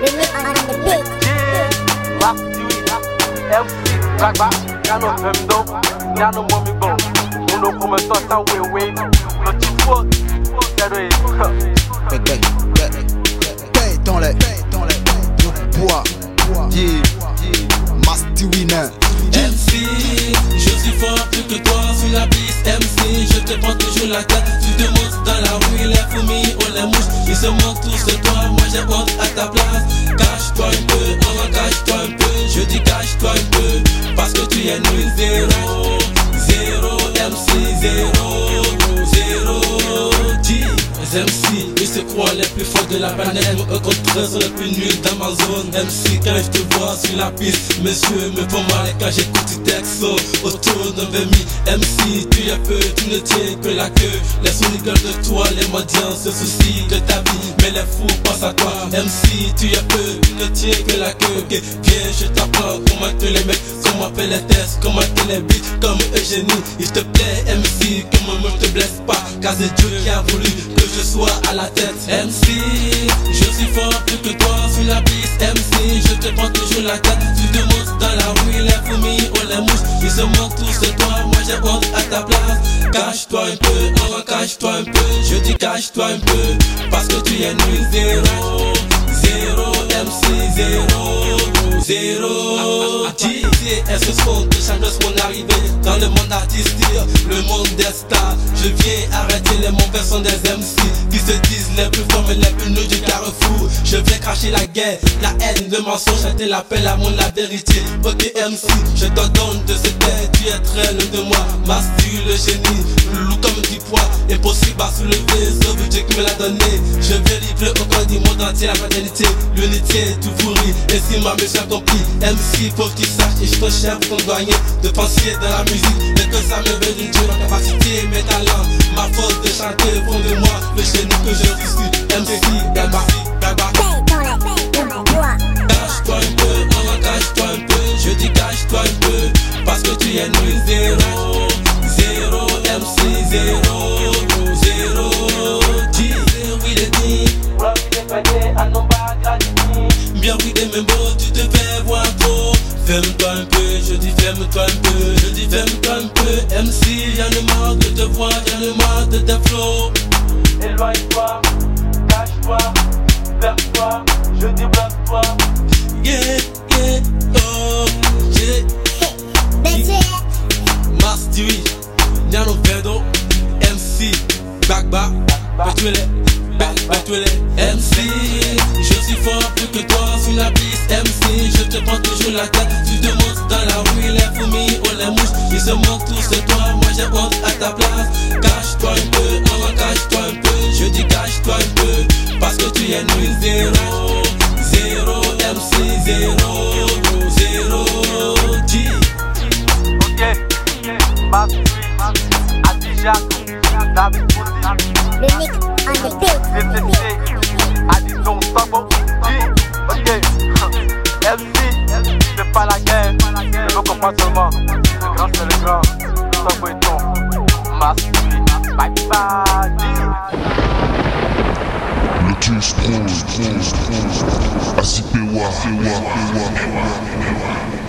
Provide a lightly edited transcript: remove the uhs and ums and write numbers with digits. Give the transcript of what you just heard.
Dans les bois, Master Winner. MC, je suis fort plus que toi sur la piste. MC, je te prends toujours la tête. Tu te montres dans la rue, les fourmis ou les mouches, ils se moquent tous de toi. Moi j'ai honte à ta place. Cache-toi un peu, cache-toi un peu. Je dis cache-toi un peu, parce que tu es nul. Zéro, zéro, MC, zéro, zéro. Les MC, ils se croient les plus forts de la planète. Moi au contraire sont les plus nuls dans ma zone. MC, quand je te vois sur la piste, messieurs me font mal. Et quand j'écoute tes textes autour d'un vermi. MC, tu es peu, tu ne tiens que la queue. Les sous-rigolent de toi, les mendiants se soucient de ta vie, mais les fous pensent à toi. MC, tu es peu, tu ne tiens que la queue. Okay. Viens, je t'apprends comment que les mecs, comment faire les tests, comment que les beats, comme Eugénie. Il te plaît, MC, que moi ne te blesse pas, car c'est Dieu qui a voulu que je sois à la tête. MC, je suis fort plus que toi sur la piste. MC, je te prends toujours la tête. Tu te montres dans la rue, les fourmis ou les mouches, ils se moquent tous de toi. Moi j'ai honte à ta place. Cache-toi un peu, cache-toi un peu. Je dis cache-toi un peu, parce que tu es nul. Zéro, zéro, MC, zéro, zéro. Est-ce que son de chaque mon arrivée dans le monde artistique, le monde des stars. Je viens arrêter les mauvais sons des MC qui se disent les plus forts mais les plus nuls du carrefour. Je viens cracher la guerre, la haine, le mensonge, chanter l'appel à mon la vérité. Ok MC, je te donne de cette terre, tu es très loin de moi. Master le génie, loup comme 10 poids, impossible à soulever, sauf Dieu qui me l'a donné. Je viens livrer au corps du monde entier la fraternité, l'unité, tout pourri, et si ma mission accomplie. MC, faut que tu saches, et je te cherche ton doyen de penser dans la musique, et que ça me veut d'une Dieu, ma capacité, mes talents, ma force de chanter au fond de moi, le génie que je suis. MC, cache-toi un peu, cache-toi un peu. Je dis cache-toi un peu, parce que tu es nul. Zéro, zéro, MC, zéro, zéro. Oui les dits, bien oui des mêmes mots, tu te fais voir trop. Ferme-toi un peu, je dis ferme-toi un peu, je dis ferme-toi un peu. MC, y'en a marre de te voir, y'en a marre de tes flots. Éloigne-toi, cache-toi, ferme-toi, je dis bloque-toi. Yeah, yeah, oh, yeah. Master, Nyano Vedo, MC, Bagba, Betuele, MC, je suis fort plus que toi sur la piste. MC, je te prends toujours la tête. Tu te montres dans la rue, les fourmis ou les mouches, ils se moquent tous de toi. Moi j'ai honte à ta place. Cache-toi un peu, cache-toi un peu. Je dis cache-toi un peu, parce que tu es nul. Zéro, zéro, MC, zéro, zéro. Ok, Master, Adija, David Bourdi, Le mix on the beat. Adidon Sabo, ok, MC, c'est pas la guerre, je veux comprendre seulement, le grand c'est le grand, Sabo et ton, Master, bye bye. Le Kiss Pro, ACPWA.